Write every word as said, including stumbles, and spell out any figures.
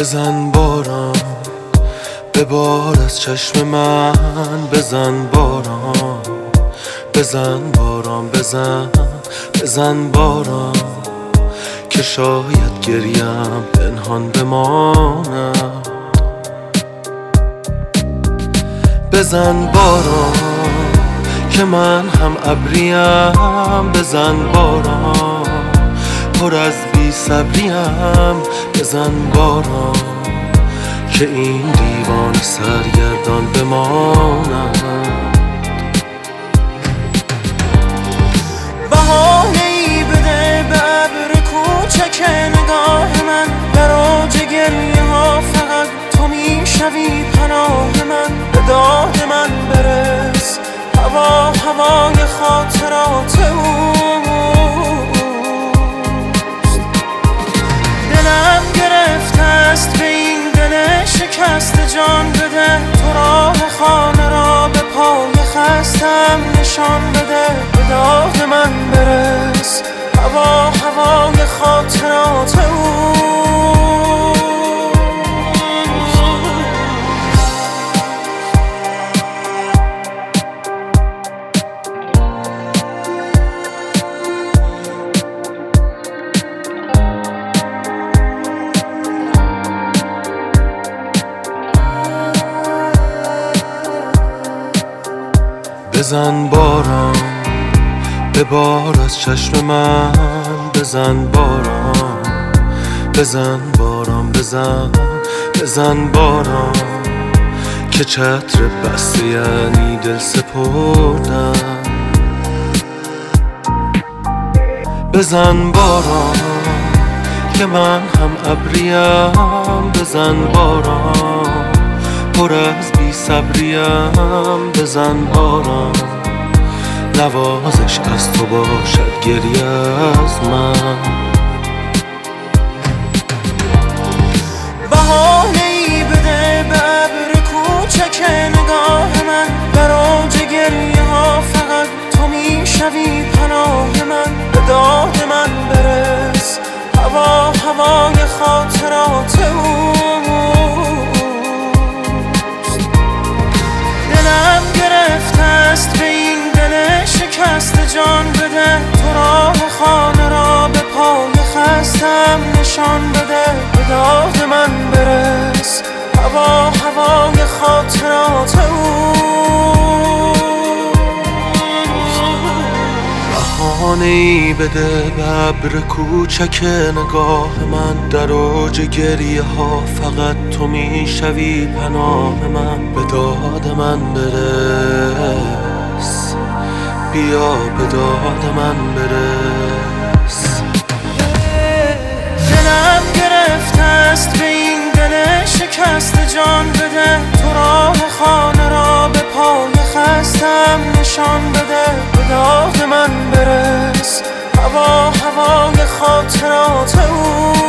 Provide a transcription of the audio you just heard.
بزن باران به بار از چشم من، بزن باران بزن باران بزن بزن باران که شاید گریم پنهان بماند. بزن باران که من هم ابریم، بزن باران پر از بی صبریم، بزن باران که این دیوان سرگردان بماند. بهانه ای بده به ابر کوچک نگاه من، در اوج گریه ها فقط تو میشوی پناه من. به داد من برس هوا هوای خاطرات اوست. دلم گرفته است به این دل شکست، جان بده تو راه خانه را به پای خستم نشان بده. به داد من برس هوا هوای خاطرات اوست. بزن باران به بار از چشم من، بزن باران بزن باران بزن بزن باران که چتر بسته یعنی دل سپردن. بزن باران که من هم ابریم، بزن باران پر از بی صبریم، بزن باران نوازش از تو باشد گریه از من. بهانه ای بده به ابر کوچک نگاه من، در اوج گریه ها فقط تو میشوی پناه من. به داد من برس هوا هوای خاطرات اوست. دلم گرفته است به این دل شکست، جان بده تو راه خانه را به پای خستم نشان بده. به داد من برس هوا هوای خاطرات اوست. بهانه ای بده به ابر کوچک نگاه من، در اوج گریه ها فقط تو میشوی پناه من. به داد من برس بیا به داد من برس. دلم گرفته است به این دل شکست، جان بده تو راه خانه را به پای خستم نشان بده. به داد من برس هوا هوای خاطرات او